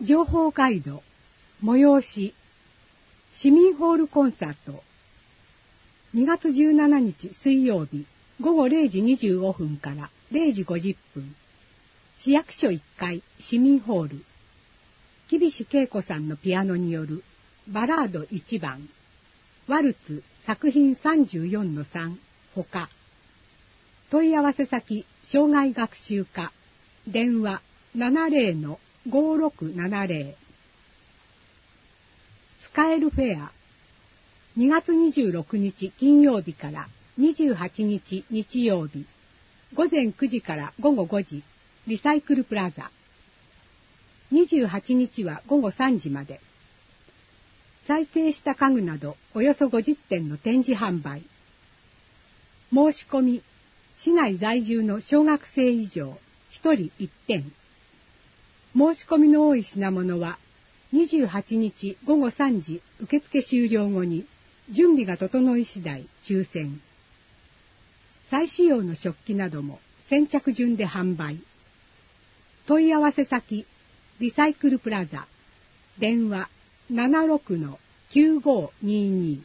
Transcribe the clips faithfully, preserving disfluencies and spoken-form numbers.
情報ガイド、催し、市民ホールコンサート、にがつじゅうしちにち水曜日、ごごれいじにじゅうごふんかられいじごじゅっぷん、市役所いっかい市民ホール、木菱恵子さんのピアノによるバラードいちばん、ワルツ作品 さんじゅうよんのさん ほか、問い合わせ先障害学習課、電話 ななぜろのごろくななぜろ、使えるフェア、にがつにじゅうろくにち金曜日からにじゅうはちにち日曜日、ごぜんくじからごごごじ、リサイクルプラザ。にじゅうはちにちはごごさんじまで。再生した家具などおよそごじゅってんの展示販売。申し込み、市内在住の小学生以上ひとりいってん。申し込みの多い品物はにじゅうはちにちごごさんじ受付終了後に準備が整い次第抽選。再使用の食器なども先着順で販売。問い合わせ先リサイクルプラザ、電話 ななろくのきゅうごにに。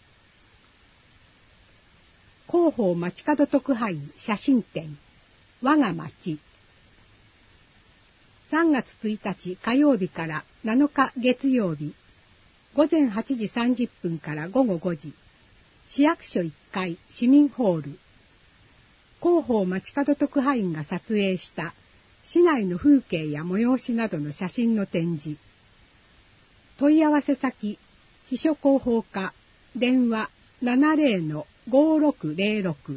広報街角特派員写真展、我が町。さんがつついたち火曜日からなのか月曜日、ごぜんはちじさんじゅっぷんからごごごじ、市役所いっかい市民ホール。広報街角特派員が撮影した市内の風景や催しなどの写真の展示。問い合わせ先、秘書広報課、電話 ななぜろのごろくぜろろく。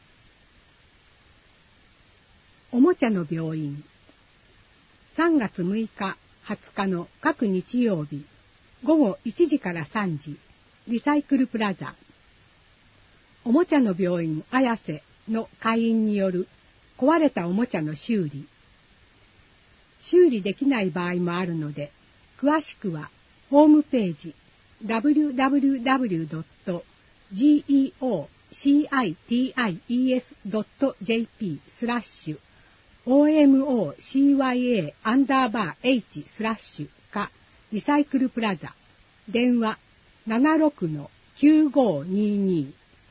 おもちゃの病院。さんがつむいか、はつかの各日曜日、ごごいちじからさんじ、リサイクルプラザ。おもちゃの病院綾瀬の会員による壊れたおもちゃの修理。修理できない場合もあるので、詳しくはホームページ ダブリューダブリューダブリュードットジーイーオーシーアイティーアイイーエスドットジェーピー スラッシュ オーエムオーシーワイエー アンダーバー H スラッシュかリサイクルプラザ、電話 ななろくのきゅうごにに。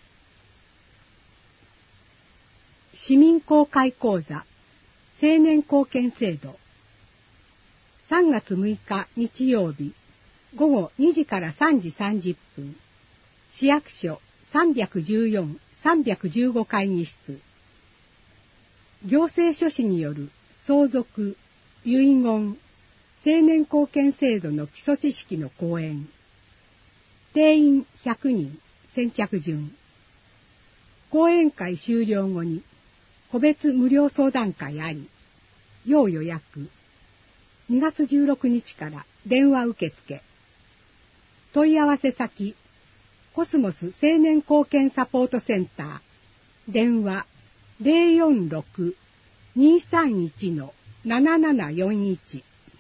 市民公開講座青年貢献制度。さんがつむいか日曜日、ごごにじからさんじさんじゅっぷん、市役所さんびゃくじゅうよん、さんびゃくじゅうご会議室。行政書士による相続、遺言、青年貢献制度の基礎知識の講演。定員ひゃくにん、先着順。講演会終了後に個別無料相談会あり、要予約。にがつじゅうろくにちから電話受付。問い合わせ先、コスモス青年貢献サポートセンター、電話 ゼロよんろく にさんいち のななななよんいち。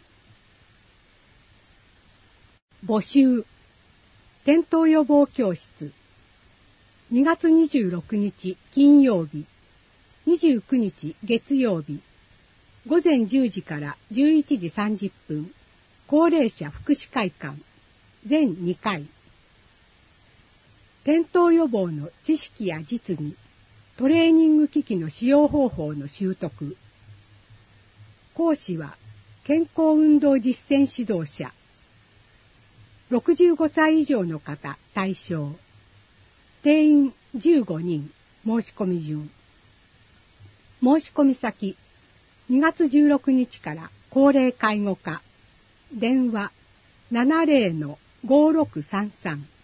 募集、転倒予防教室。にがつにじゅうろくにち金曜日、にじゅうくにち月曜日、ごぜんじゅうじからじゅういちじさんじゅっぷん、高齢者福祉会館、全にかい。転倒予防の知識や実技、トレーニング機器の使用方法の習得。講師は健康運動実践指導者。ろくじゅうごさい以上の方対象。定員じゅうごにん、申し込み順。申し込み先、にがつじゅうろくにちから高齢介護課、電話 ななぜろのごろくさんさん。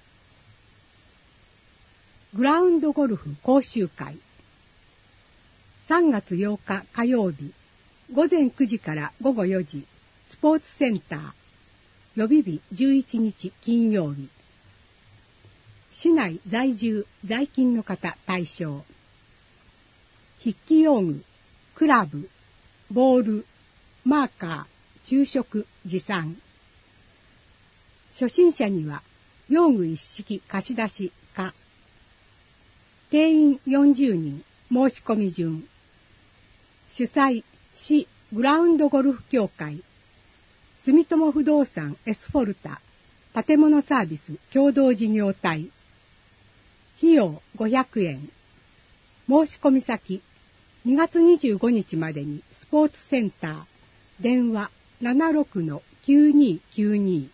グラウンドゴルフ講習会。さんがつようか火曜日、ごぜんくじからごごよじ、スポーツセンター。予備日じゅういちにち金曜日。市内在住在勤の方対象。筆記用具、クラブ、ボール、マーカー、昼食持参。初心者には用具一式貸し出しか。定員よんじゅうにん、申し込み順。主催、市グラウンドゴルフ協会。 住友不動産エスフォルタ建物サービス共同事業体。費用ごひゃくえん。申し込み先にがつにじゅうごにちまでにスポーツセンター。電話 ななろくのきゅうにきゅうに。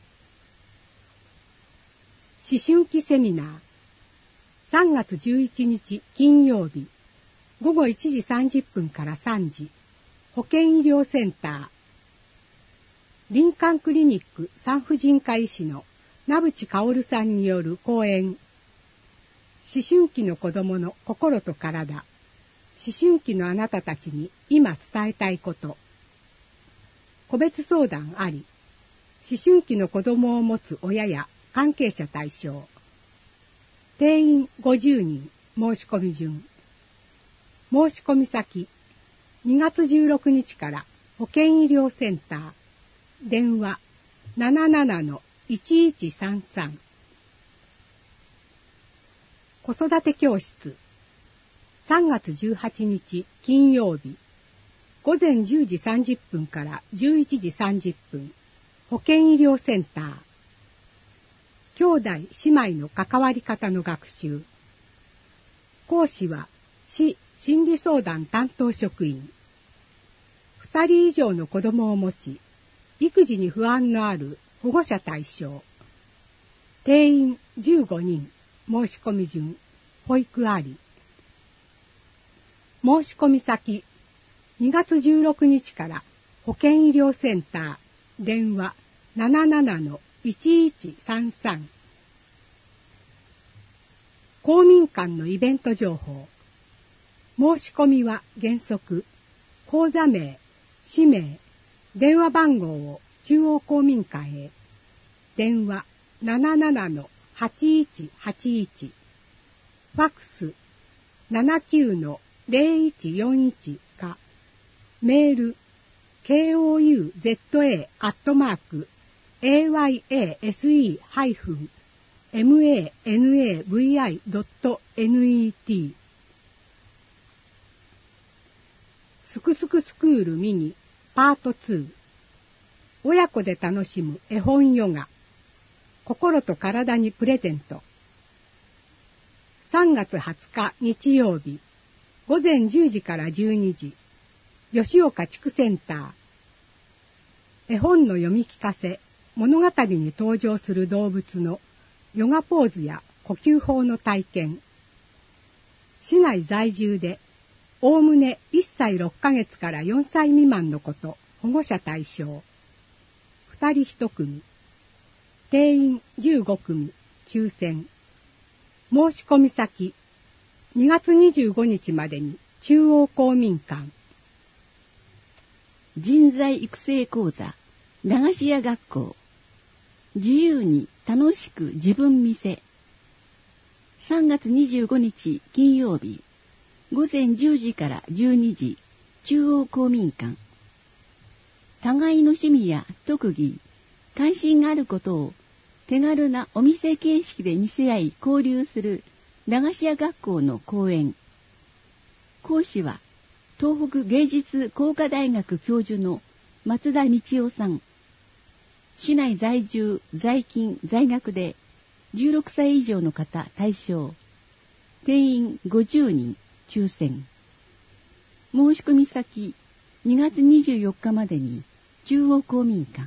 思春期セミナー。さんがつじゅういちにち金曜日。ごごいちじさんじゅっぷんからさんじ。保健医療センター。林間クリニック産婦人科医師の名淵薫さんによる講演。思春期の子どもの心と体。思春期のあなたたちに今伝えたいこと。個別相談あり。思春期の子どもを持つ親や関係者対象。定員ごじゅうにん。申し込み順。申し込み先にがつじゅうろくにちから保健医療センター。電話 ななななのいちいちさんさん。子育て教室。さんがつじゅうはちにち金曜日。ごぜんじゅうじさんじゅっぷんからじゅういちじさんじゅっぷん。保健医療センター。兄弟姉妹の関わり方の学習。講師は市心理相談担当職員。ふたり以上の子供を持ち、育児に不安のある保護者対象。定員じゅうごにん。申し込み順。保育あり。申し込み先にがつじゅうろくにちから保健医療センター。電話 ななななのいちいちさんさん。公民館のイベント情報。申し込みは原則口座名、氏名、電話番号を中央公民館へ。電話 ななななのはちいちはちいち。ファックス ななきゅうのぜろいちよんいち か。メール ケーオーユーゼットエー アットマーク エーワイエーエスイー ハイフン エムエーエヌエーブイアイ ドット ネット。すくすくスクールミニパートツー。親子で楽しむ絵本ヨガ。心と体にプレゼント。さんがつはつか日曜日。ごぜんじゅうじからじゅうにじ。吉岡地区センター。絵本の読み聞かせ、物語に登場する動物のヨガポーズや呼吸法の体験。市内在住で、おおむねいっさいろっかげつからよんさい未満の子と保護者対象。ふたりひとくみ。定員じゅうごくみ、抽選。申し込み先、にがつにじゅうごにちまでに中央公民館。 人材育成講座、駄菓子屋学校。自由に楽しく自分見せ。さんがつにじゅうごにち金曜日、ごぜんじゅうじからじゅうにじ、中央公民館。互いの趣味や特技、関心があることを手軽なお店形式で見せ合い交流する駄菓子屋学校の講演。講師は東北芸術工科大学教授の松田道夫さん。市内在住、在勤、在学でじゅうろくさい以上の方対象。定員ごじゅうにん、抽選。申し込み先にがつにじゅうよっかまでに中央公民館。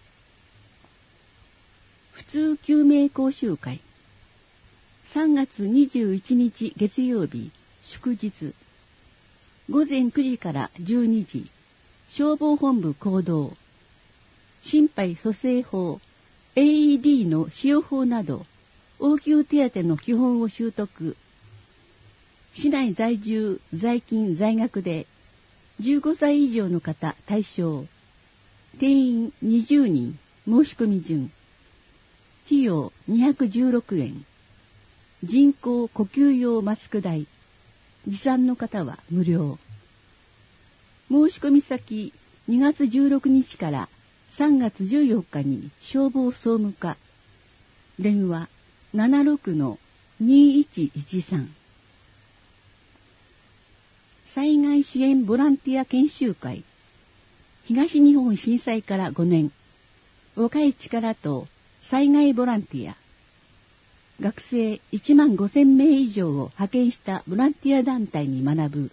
普通救命講習会。さんがつにじゅういちにち月曜日、祝日。ごぜんくじからじゅうにじ、消防本部講堂。心肺蘇生法、エーイーディー の使用法など、応急手当の基本を習得。市内在住、在勤、在学で、じゅうごさい以上の方対象。定員にじゅうにん、申し込み順。費用にひゃくじゅうろくえん。人工呼吸用マスク代。持参の方は無料。申し込み先にがつじゅうろくにちからさんがつじゅうよっかに消防総務課。電話 ななろくのにいちいちさん。災害支援ボランティア研修会。 東日本震災からごねん、若い力と災害ボランティア、学生いちまんごせんめい以上を派遣したボランティア団体に学ぶ。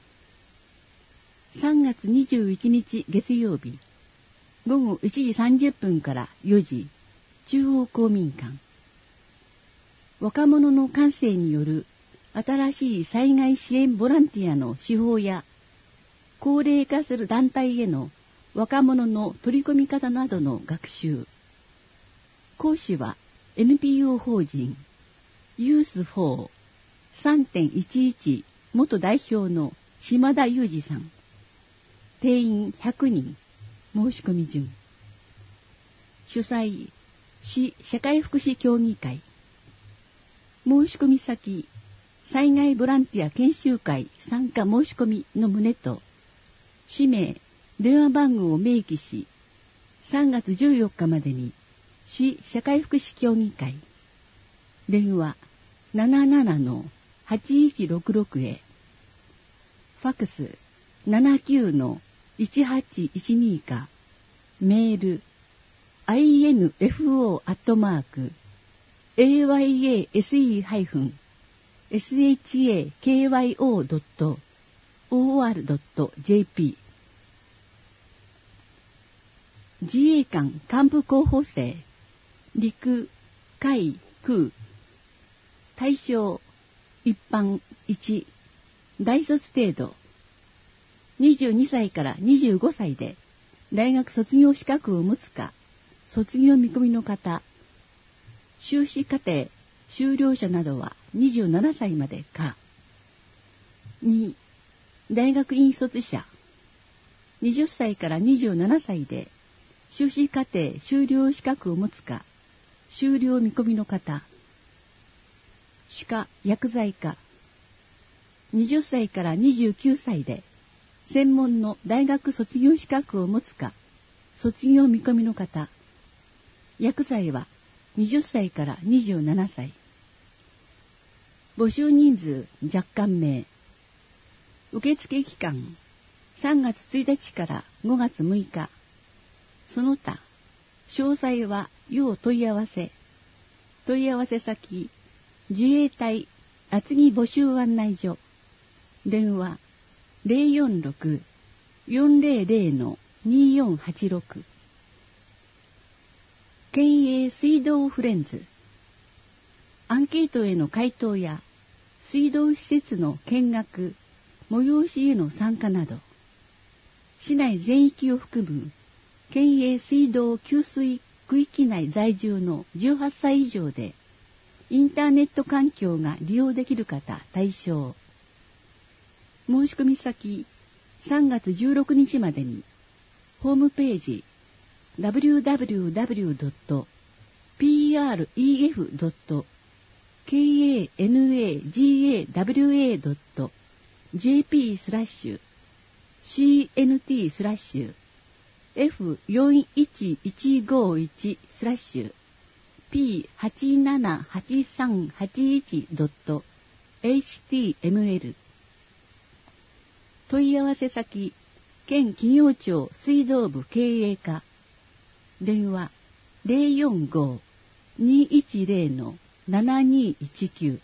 さんがつにじゅういちにち月曜日、ごごいちじさんじゅっぷんからよじ、中央公民館。若者の感性による新しい災害支援ボランティアの手法や、高齢化する団体への若者の取り込み方などの学習。講師は エヌピーオー 法人ユースフォー さんてんいちいち 元代表の島田裕二さん。定員ひゃくにん。申し込み順。主催、市社会福祉協議会。申し込み先、災害ボランティア研修会参加申し込みの旨と、氏名、電話番号を明記し、さんがつじゅうよっかまでに、市社会福祉協議会、電話 ななななのはちいちろくろく へ、ファックス ななきゅうのいちはちいちに か、メール アイエヌエフオー アットマーク エーワイエーエスイー エスエイチエーケーワイオー ドット オーアール ドット ジェーピー 自衛官幹部候補生、陸、海、空、対象、一般いち、大卒程度、にじゅうにさいからにじゅうごさいで大学卒業資格を持つか、卒業見込みの方、修士課程修了者などはにじゅうななさいまでか。に、大学院卒者、はたちからにじゅうななさいで修士課程修了資格を持つか、修了見込みの方、歯科薬剤科、はたちからにじゅうきゅうさいで専門の大学卒業資格を持つか、卒業見込みの方、薬剤ははたちからにじゅうななさい。募集人数若干名。受付期間さんがつついたちからごがつむいか。その他、詳細は要問い合わせ。問い合わせ先、自衛隊厚木募集案内所。電話 ゼロよんろく よんゼロゼロ のによんはちろく。県営水道フレンズ。アンケートへの回答や水道施設の見学、催しへの参加など、市内全域を含む県営水道給水区域内在住のじゅうはっさい以上で、インターネット環境が利用できる方対象。申し込み先、さんがつじゅうろくにちまでに、ホームページ、ダブリューダブリューダブリュードットピーアールイーエフドットケーエーエヌエージーエーダブリューエードットジェーピー スラッシュ シーエヌティー スラッシュ エフよんいちいちごいち スラッシュ ピーはちななはちさんはちいち ドット エイチティーエムエル 問い合わせ先、県企業庁水道部経営課。電話 ゼロよんご にいちゼロ のななにいちきゅう。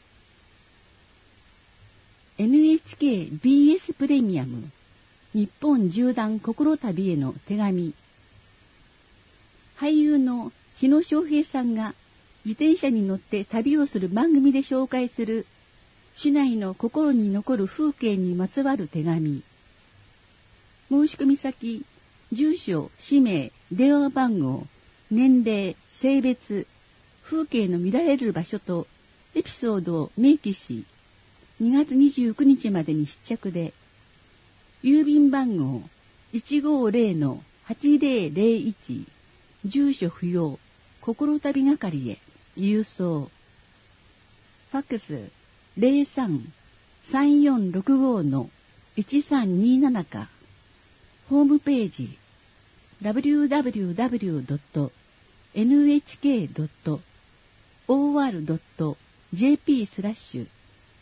エヌエイチケービーエス プレミアム日本縦断心旅への手紙。俳優の日野翔平さんが自転車に乗って旅をする番組で紹介する市内の心に残る風景にまつわる手紙。申し込み先、住所、氏名、電話番号、年齢、性別、風景の見られる場所とエピソードを明記し、にがつにじゅうくにちまでに必着で、郵便番号 いちごゼロのはちゼロゼロいち、住所不要、心旅係へ郵送。ファックス ゼロさん さんよんろくご のいちさんになな か、ホームページ ダブリューダブリューダブリュードットエヌエイチケードットオーアールドットジェーピー スラッシュ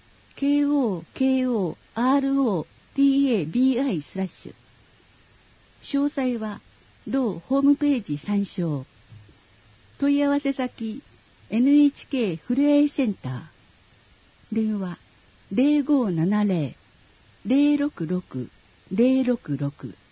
ケーオーケーオーアールオーティーエービーアイ スラッシュ詳細は同ホームページ参照。問い合わせ先 エヌエイチケー ふれあいセンター。電話 ゼロごーななゼロ ゼロろくろく ゼロろくろく